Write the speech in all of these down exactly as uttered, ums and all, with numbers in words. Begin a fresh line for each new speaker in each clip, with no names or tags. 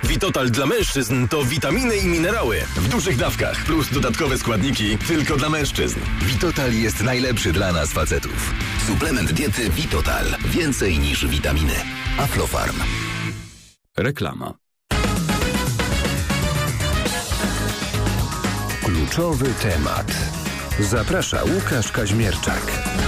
Vitotal dla mężczyzn to witaminy i minerały w dużych dawkach plus dodatkowe składniki tylko dla mężczyzn.
Vitotal jest najlepszy dla nas facetów. Suplement diety Vitotal. Więcej niż witaminy. Aflofarm.
Reklama.
Kluczowy temat. Zaprasza Łukasz Kaźmierczak.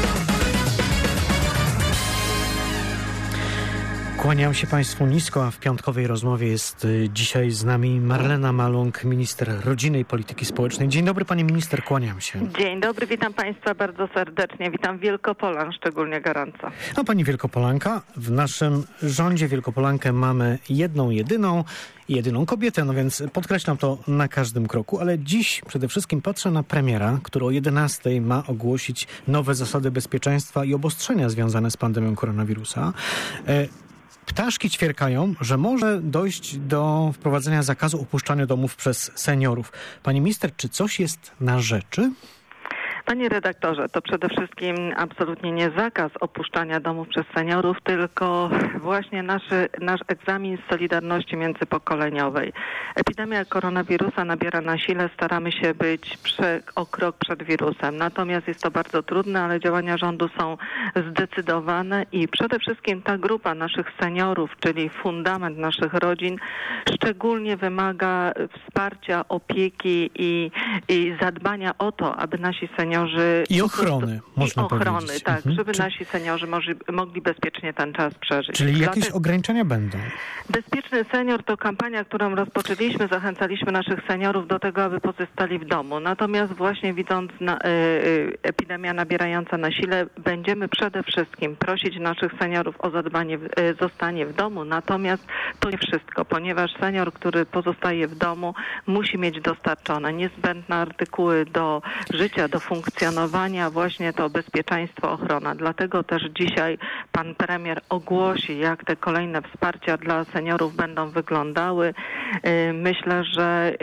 Kłaniam się Państwu nisko, a w piątkowej rozmowie jest dzisiaj z nami Marlena Maląg, minister rodziny i polityki społecznej. Dzień dobry Pani Minister, kłaniam się.
Dzień dobry, witam Państwa bardzo serdecznie. Witam Wielkopolan szczególnie gorąco.
No Pani Wielkopolanka, w naszym rządzie Wielkopolankę mamy jedną, jedyną, jedyną kobietę, no więc podkreślam to na każdym kroku, ale dziś przede wszystkim patrzę na premiera, który o jedenastej ma ogłosić nowe zasady bezpieczeństwa i obostrzenia związane z pandemią koronawirusa. Ptaszki ćwierkają, że może dojść do wprowadzenia zakazu opuszczania domów przez seniorów. Pani minister, czy coś jest na rzeczy?
Panie redaktorze, to przede wszystkim absolutnie nie zakaz opuszczania domów przez seniorów, tylko właśnie nasz, nasz egzamin z solidarności międzypokoleniowej. Epidemia koronawirusa nabiera na sile, staramy się być prze, o krok przed wirusem. Natomiast jest to bardzo trudne, ale działania rządu są zdecydowane i przede wszystkim ta grupa naszych seniorów, czyli fundament naszych rodzin, szczególnie wymaga wsparcia, opieki i, i zadbania o to, aby nasi seniorzy
I ochrony,
prostu,
można
i ochrony,
powiedzieć.
tak,
Mhm.
żeby
Czy...
nasi seniorzy mogli, mogli bezpiecznie ten czas przeżyć.
Czyli jakieś
Dlatego...
ograniczenia będą?
Bezpieczny senior to kampania, którą rozpoczęliśmy. Zachęcaliśmy naszych seniorów do tego, aby pozostali w domu. Natomiast właśnie widząc na, y, y, epidemia nabierająca na sile, będziemy przede wszystkim prosić naszych seniorów o zadbanie, w, y, zostanie w domu. Natomiast to nie wszystko, ponieważ senior, który pozostaje w domu, musi mieć dostarczone niezbędne artykuły do życia, do funkcjonowania, właśnie to bezpieczeństwo, ochrona. Dlatego też dzisiaj pan premier ogłosi, jak te kolejne wsparcia dla seniorów będą wyglądały. Myślę, że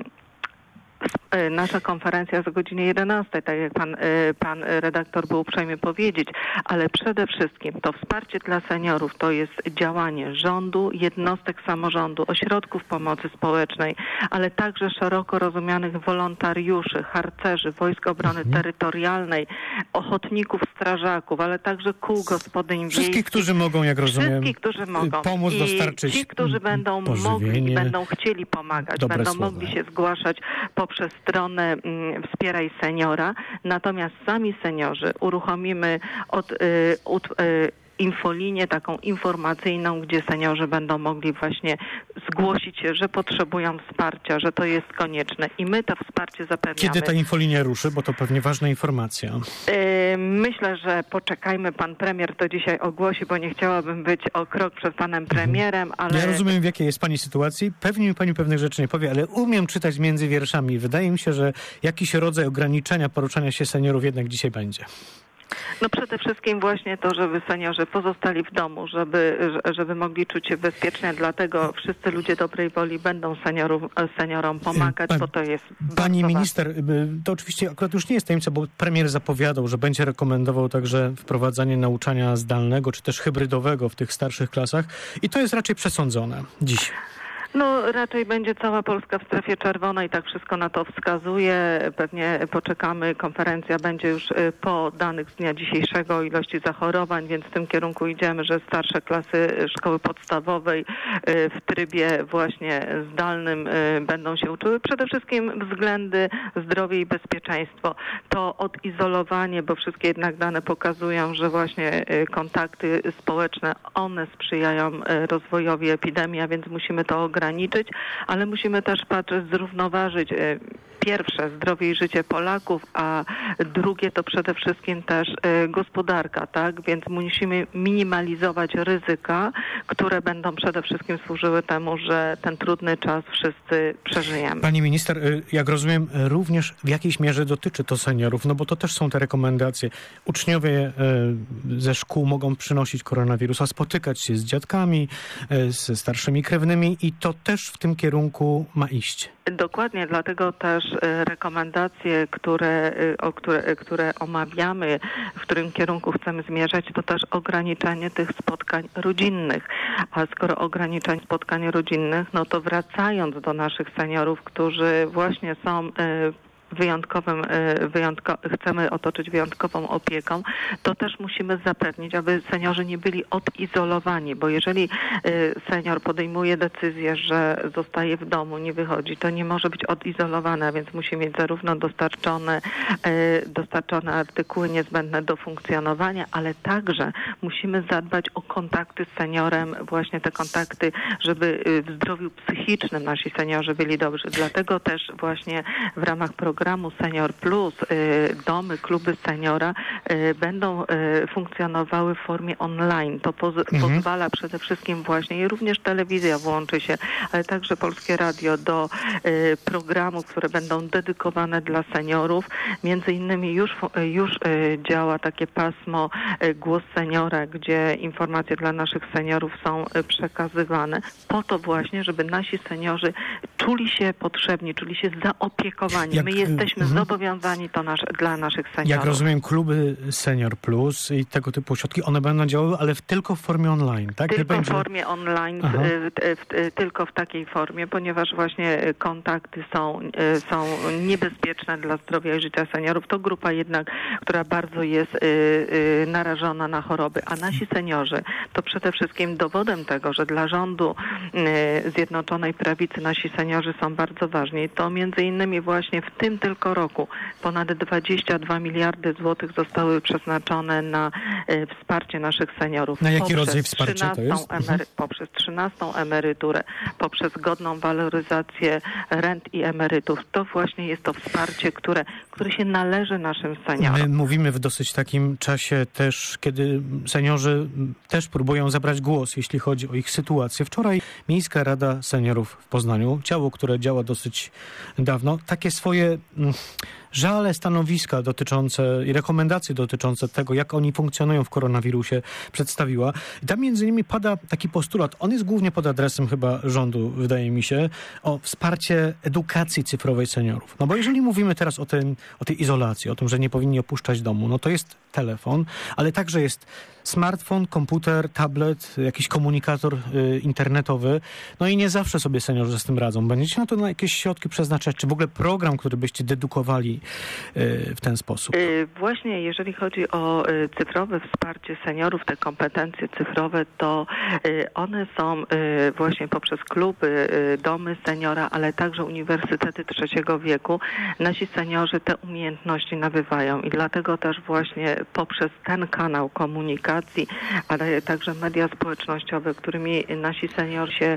nasza konferencja jest o godzinie jedenastej, tak jak pan, pan redaktor był uprzejmy powiedzieć, ale przede wszystkim to wsparcie dla seniorów to jest działanie rządu, jednostek samorządu, ośrodków pomocy społecznej, ale także szeroko rozumianych wolontariuszy, harcerzy, Wojsk Obrony mhm. Terytorialnej, ochotników, strażaków, ale także kół gospodyń wiejskich.
Wszystkich, którzy mogą, jak rozumiem,
Wszystkich, którzy mogą.
pomóc
I
dostarczyć
ci, którzy będą mogli i będą chcieli pomagać, będą
słowa.
mogli się zgłaszać poprzez stronę mm, Wspieraj Seniora. Natomiast sami seniorzy uruchomimy od, y, od y, infolinię taką informacyjną, gdzie seniorzy będą mogli właśnie zgłosić się, że potrzebują wsparcia, że to jest konieczne i my to wsparcie zapewniamy.
Kiedy ta infolinia ruszy, bo to pewnie ważna informacja.
Yy, myślę, że poczekajmy, pan premier to dzisiaj ogłosi, bo nie chciałabym być o krok przed panem premierem, ale...
Ja rozumiem, w jakiej jest pani sytuacji. Pewnie mi pani pewnych rzeczy nie powie, ale umiem czytać między wierszami. Wydaje mi się, że jakiś rodzaj ograniczenia poruszania się seniorów jednak dzisiaj będzie.
No przede wszystkim właśnie to, żeby seniorzy pozostali w domu, żeby, żeby mogli czuć się bezpiecznie, dlatego wszyscy ludzie dobrej woli będą seniorów, seniorom pomagać,
Pan,
bo to jest
Pani
bardzo
minister, to oczywiście akurat już nie jest tajemnica, bo premier zapowiadał, że będzie rekomendował także wprowadzanie nauczania zdalnego, czy też hybrydowego w tych starszych klasach i to jest raczej przesądzone dziś.
No raczej będzie cała Polska w strefie czerwonej, tak wszystko na to wskazuje. Pewnie poczekamy, konferencja będzie już po danych z dnia dzisiejszego o ilości zachorowań, więc w tym kierunku idziemy, że starsze klasy szkoły podstawowej w trybie właśnie zdalnym będą się uczyły. Przede wszystkim względy zdrowie i bezpieczeństwo. To odizolowanie, bo wszystkie jednak dane pokazują, że właśnie kontakty społeczne, one sprzyjają rozwojowi epidemii, a więc musimy to ograniczyć. ograniczyć, ale musimy też patrzeć, zrównoważyć pierwsze zdrowie i życie Polaków, a drugie to przede wszystkim też gospodarka, tak? Więc musimy minimalizować ryzyka, które będą przede wszystkim służyły temu, że ten trudny czas wszyscy przeżyjemy.
Pani minister, jak rozumiem, również w jakiejś mierze dotyczy to seniorów, no bo to też są te rekomendacje. Uczniowie ze szkół mogą przynosić koronawirusa, spotykać się z dziadkami, ze starszymi krewnymi i to też w tym kierunku ma iść.
Dokładnie, dlatego też rekomendacje, które, o które, które omawiamy, w którym kierunku chcemy zmierzać, to też ograniczenie tych spotkań rodzinnych. A skoro ograniczenie spotkań rodzinnych, no to wracając do naszych seniorów, którzy właśnie są wyjątkowym, wyjątko, chcemy otoczyć wyjątkową opieką, to też musimy zapewnić, aby seniorzy nie byli odizolowani, bo jeżeli senior podejmuje decyzję, że zostaje w domu, nie wychodzi, to nie może być odizolowany, a więc musi mieć zarówno dostarczone, dostarczone artykuły niezbędne do funkcjonowania, ale także musimy zadbać o kontakty z seniorem, właśnie te kontakty, żeby w zdrowiu psychicznym nasi seniorzy byli dobrzy. Dlatego też właśnie w ramach programu programu Senior Plus domy, kluby seniora będą funkcjonowały w formie online. To poz- mhm. pozwala przede wszystkim właśnie i również telewizja włączy się, ale także Polskie Radio do programów, które będą dedykowane dla seniorów. Między innymi już, już działa takie pasmo Głos Seniora, gdzie informacje dla naszych seniorów są przekazywane po to właśnie, żeby nasi seniorzy czuli się potrzebni, czuli się zaopiekowani. Jak, My jesteśmy mhm. zobowiązani to nasz, dla naszych seniorów.
Jak rozumiem, kluby Senior Plus i tego typu ośrodki, one będą działały, ale w, tylko w formie online, tak?
Tylko
będzie...
w formie online, w, w, w, tylko w takiej formie, ponieważ właśnie kontakty są, są niebezpieczne dla zdrowia i życia seniorów. To grupa jednak, która bardzo jest y, y, narażona na choroby, a nasi seniorzy to przede wszystkim dowodem tego, że dla rządu y, Zjednoczonej Prawicy nasi seniorzy są bardzo ważni. To między innymi właśnie w tym tylko roku ponad dwadzieścia dwa miliardy złotych zostały przeznaczone na y, wsparcie naszych seniorów.
Na jaki rodzaj wsparcia to jest?
Emery- poprzez trzynastą emeryturę, poprzez godną waloryzację rent i emerytów. To właśnie jest to wsparcie, które, które się należy naszym seniorom.
My mówimy w dosyć takim czasie też, kiedy seniorzy też próbują zabrać głos, jeśli chodzi o ich sytuację. Wczoraj Miejska Rada Seniorów w Poznaniu, ciało, które działa dosyć dawno, takie swoje mm, żale stanowiska dotyczące i rekomendacje dotyczące tego, jak oni funkcjonują w koronawirusie, przedstawiła. I tam między innymi pada taki postulat, on jest głównie pod adresem chyba rządu, wydaje mi się, o wsparcie edukacji cyfrowej seniorów. No bo jeżeli mówimy teraz o, tym, o tej izolacji, o tym, że nie powinni opuszczać domu, no to jest telefon, ale także jest smartfon, komputer, tablet, jakiś komunikator y, internetowy. No i nie zawsze sobie seniorzy z tym radzą. Będziecie na to na jakieś środki przeznaczać, czy w ogóle program, który byście dedukowali y, w ten sposób?
Y, właśnie jeżeli chodzi o y, cyfrowe wsparcie seniorów, te kompetencje cyfrowe, to y, one są y, właśnie poprzez kluby, y, domy seniora, ale także uniwersytety trzeciego wieku. Nasi seniorzy te umiejętności nabywają i dlatego też właśnie poprzez ten kanał komunikacji, ale także media społecznościowe, którymi nasi seniorzy się,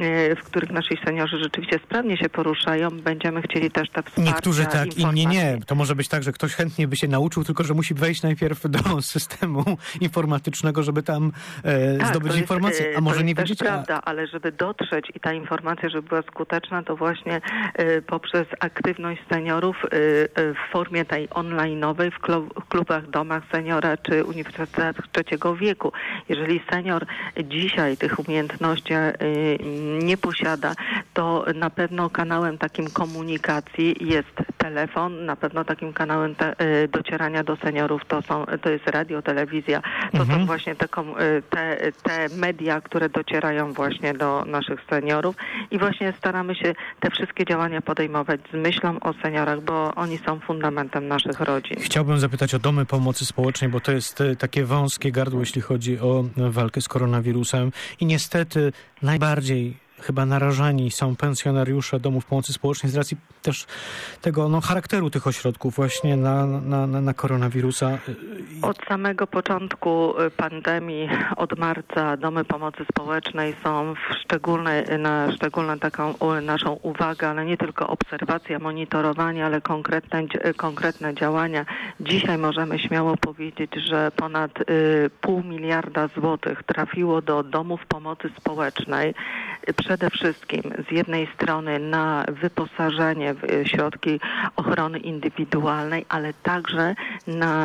w których nasi seniorzy rzeczywiście sprawnie się poruszają, będziemy chcieli też te wsparcia.
Niektórzy tak, inni nie. To może być tak, że ktoś chętnie by się nauczył, tylko że musi wejść najpierw do systemu informatycznego, żeby tam e,
tak,
zdobyć
jest,
informację, a może nie wiedzieć.
To jest prawda, ale żeby dotrzeć i ta informacja, żeby była skuteczna, to właśnie e, poprzez aktywność seniorów e, w formie tej online'owej w, klo- w klubach, domach seniora czy uniwersytetach trzeciego wieku. Jeżeli senior dzisiaj tych umiejętności y, nie posiada, to na pewno kanałem takim komunikacji jest telefon, na pewno takim kanałem te, y, docierania do seniorów to są, to jest radio, telewizja, to mhm. są właśnie te, te, te media, które docierają właśnie do naszych seniorów i właśnie staramy się te wszystkie działania podejmować z myślą o seniorach, bo oni są fundamentem naszych rodzin.
Chciałbym zapytać o domy pomocy społecznej, bo to jest takie wąskie gardło, jeśli chodzi o walkę z koronawirusem i niestety najbardziej chyba narażani są pensjonariusze domów pomocy społecznej z racji też tego no, charakteru tych ośrodków właśnie na, na, na, na koronawirusa.
Od samego początku pandemii, od marca, domy pomocy społecznej są w szczególnej, na szczególną taką naszą uwagę, ale nie tylko obserwacja, monitorowanie, ale konkretne, konkretne działania. Dzisiaj możemy śmiało powiedzieć, że ponad y, pół miliarda złotych trafiło do domów pomocy społecznej. przede wszystkim z jednej strony na wyposażenie w środki ochrony indywidualnej, ale także na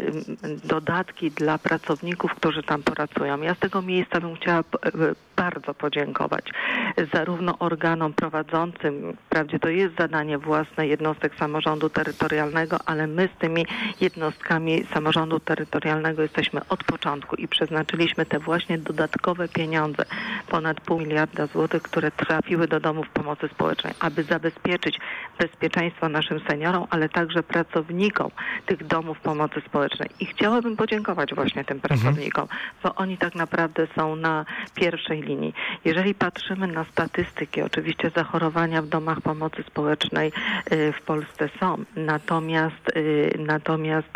dodatki dla pracowników, którzy tam pracują. Ja z tego miejsca bym chciała bardzo podziękować zarówno organom prowadzącym, wprawdzie to jest zadanie własne jednostek samorządu terytorialnego, ale my z tymi jednostkami samorządu terytorialnego jesteśmy od początku i przeznaczyliśmy te właśnie dodatkowe pieniądze, ponad pół miliarda złotych, które trafiły do domów pomocy społecznej, aby zabezpieczyć bezpieczeństwo naszym seniorom, ale także pracownikom tych domów pomocy społecznej. I chciałabym podziękować właśnie tym pracownikom, bo oni tak naprawdę są na pierwszej linii. Jeżeli patrzymy na statystyki, oczywiście zachorowania w domach pomocy społecznej w Polsce są, natomiast natomiast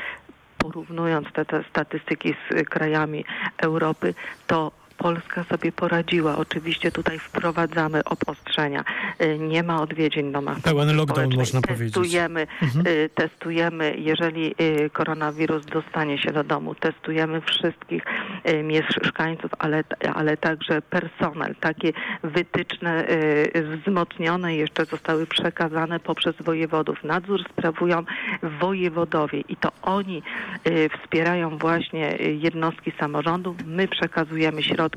porównując te, te statystyki z krajami Europy, to Polska sobie poradziła. Oczywiście tutaj wprowadzamy obostrzenia. Nie ma odwiedzin w domach
pełen lockdown, można
testujemy,
powiedzieć. Mhm.
Testujemy, jeżeli koronawirus dostanie się do domu, testujemy wszystkich mieszkańców, ale, ale także personel. Takie wytyczne wzmocnione jeszcze zostały przekazane poprzez wojewodów. Nadzór sprawują wojewodowie i to oni wspierają właśnie jednostki samorządu. My przekazujemy środki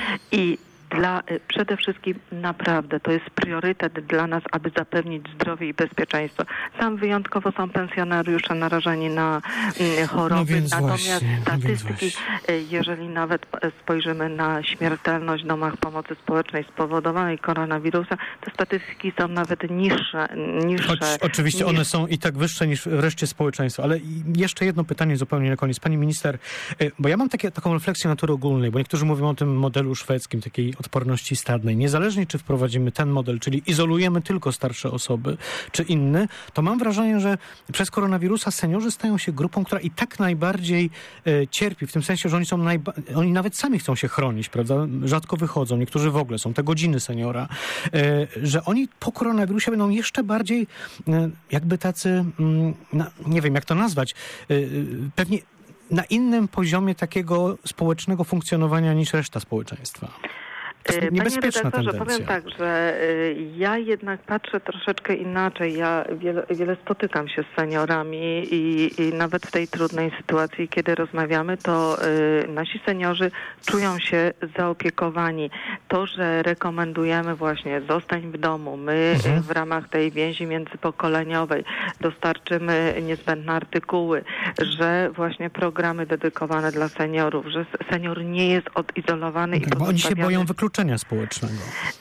i dla, przede wszystkim naprawdę to jest priorytet dla nas, aby zapewnić zdrowie i bezpieczeństwo. Tam wyjątkowo są pensjonariusze narażeni na choroby,
no
natomiast
właśnie,
statystyki, no jeżeli nawet spojrzymy na śmiertelność w domach pomocy społecznej spowodowanej koronawirusem, to statystyki są nawet niższe. niższe
Choć, oczywiście niż... one są i tak wyższe niż w reszcie społeczeństwa. Ale jeszcze jedno pytanie zupełnie na koniec. Pani minister, bo ja mam takie, taką refleksję natury ogólnej, bo niektórzy mówią o tym modelu szwedzkim, takiej odporności stadnej. Niezależnie czy wprowadzimy ten model, czyli izolujemy tylko starsze osoby, czy inny, to mam wrażenie, że przez koronawirusa seniorzy stają się grupą, która i tak najbardziej e, cierpi, w tym sensie, że oni są najba- oni nawet sami chcą się chronić, prawda? Rzadko wychodzą, niektórzy w ogóle są te godziny seniora, e, że oni po koronawirusie będą jeszcze bardziej e, jakby tacy, mm, na, nie wiem jak to nazwać, e, pewnie na innym poziomie takiego społecznego funkcjonowania niż reszta społeczeństwa. Niebezpieczna
Panie redaktorze,
tendencja.
powiem tak, że y, ja jednak patrzę troszeczkę inaczej. Ja wiele, wiele spotykam się z seniorami i, i nawet w tej trudnej sytuacji, kiedy rozmawiamy, to y, nasi seniorzy czują się zaopiekowani. To, że rekomendujemy właśnie zostań w domu, my mhm. w ramach tej więzi międzypokoleniowej dostarczymy niezbędne artykuły, że właśnie programy dedykowane dla seniorów, że senior nie jest odizolowany
tak,
i
bo oni się boją wykluczenia społecznego.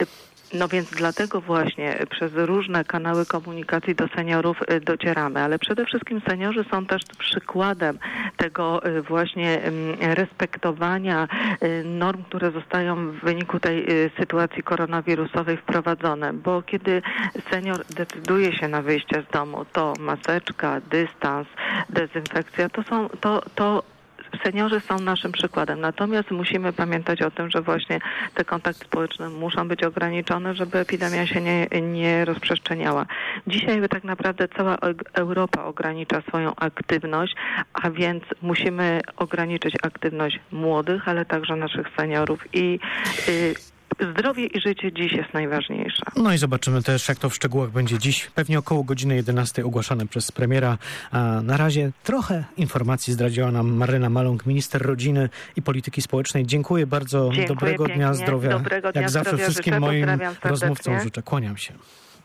No więc dlatego właśnie przez różne kanały komunikacji do seniorów docieramy, ale przede wszystkim seniorzy są też przykładem tego właśnie respektowania norm, które zostają w wyniku tej sytuacji koronawirusowej wprowadzone, bo kiedy senior decyduje się na wyjście z domu, to maseczka, dystans, dezynfekcja, to są, to, to seniorzy są naszym przykładem, natomiast musimy pamiętać o tym, że właśnie te kontakty społeczne muszą być ograniczone, żeby epidemia się nie, nie rozprzestrzeniała. Dzisiaj tak naprawdę cała Europa ogranicza swoją aktywność, a więc musimy ograniczyć aktywność młodych, ale także naszych seniorów i y, zdrowie i życie dziś jest najważniejsze.
No i zobaczymy też, jak to w szczegółach będzie dziś. Pewnie około godziny jedenastej ogłaszane przez premiera. A na razie trochę informacji zdradziła nam Marlena Maląg, minister rodziny i polityki społecznej. Dziękuję bardzo.
Dziękuję
Dobrego
pięknie.
dnia zdrowia.
Dobrego dnia
jak zawsze
zdrowia
wszystkim
życzę.
moim
Pozdrawiam
rozmówcom
serdecznie.
życzę. Kłaniam się.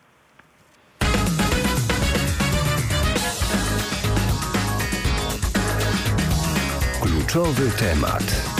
Kluczowy temat.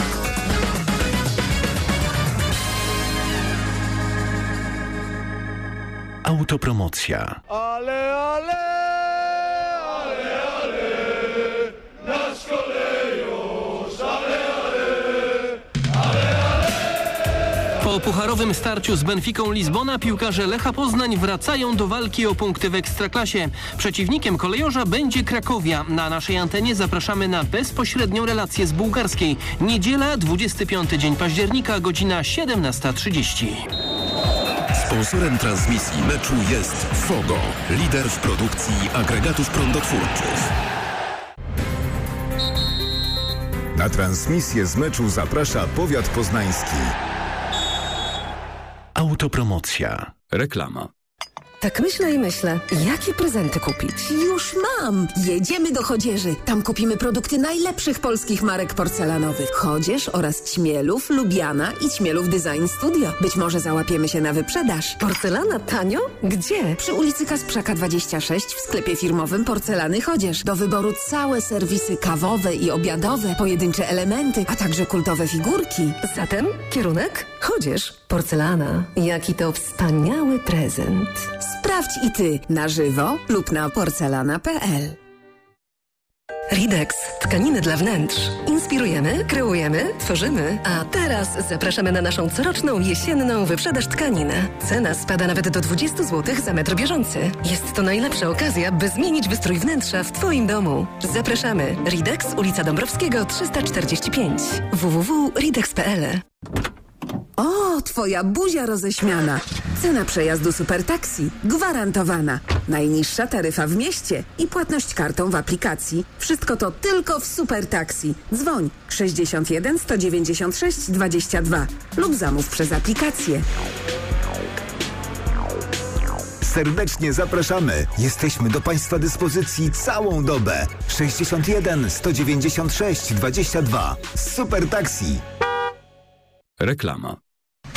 Autopromocja.
Ale, ale, ale, ale, nasz kolejusz, ale, ale, ale, ale.
Po pucharowym starciu z Benficą Lizbona piłkarze Lecha Poznań wracają do walki o punkty w Ekstraklasie. Przeciwnikiem kolejorza będzie Krakowia. Na naszej antenie zapraszamy na bezpośrednią relację z bułgarskiej. Niedziela, dwudziesty piąty dzień października, godzina siedemnasta trzydzieści.
Sponsorem transmisji meczu jest Fogo, lider w produkcji agregatów prądotwórczych.
Na transmisję z meczu zaprasza powiat poznański.
Autopromocja.
Reklama.
Tak myślę i myślę, jakie prezenty kupić?
Już mam! Jedziemy do Chodzieży. Tam kupimy produkty najlepszych polskich marek porcelanowych. Chodzież oraz Ćmielów, Lubiana i Ćmielów Design Studio. Być może załapiemy się na wyprzedaż.
Porcelana tanio? Gdzie?
Przy ulicy Kasprzaka dwadzieścia sześć w sklepie firmowym Porcelany Chodzież. Do wyboru całe serwisy kawowe i obiadowe, pojedyncze elementy, a także kultowe figurki.
Zatem kierunek? Chodzież. Porcelana. Jaki to wspaniały prezent.
Sprawdź i ty na żywo lub na porcelana kropka p l.
Ridex. Tkaniny dla wnętrz. Inspirujemy, kreujemy, tworzymy. A teraz zapraszamy na naszą coroczną jesienną wyprzedaż tkaniny. Cena spada nawet do dwadzieścia złotych za metr bieżący. Jest to najlepsza okazja, by zmienić wystrój wnętrza w twoim domu. Zapraszamy. Ridex, ulica Dąbrowskiego trzysta czterdzieści pięć. w w w kropka ridex kropka p l.
O, twoja buzia roześmiana. Cena przejazdu Super Taxi gwarantowana. Najniższa taryfa w mieście i płatność kartą w aplikacji. Wszystko to tylko w Super Taxi. Dzwoń sześćdziesiąt jeden sto dziewięćdziesiąt sześć dwadzieścia dwa lub zamów przez aplikację.
Serdecznie zapraszamy. Jesteśmy do Państwa dyspozycji całą dobę. sześćdziesiąt jeden sto dziewięćdziesiąt sześć dwadzieścia dwa. Super Taxi.
Reklama.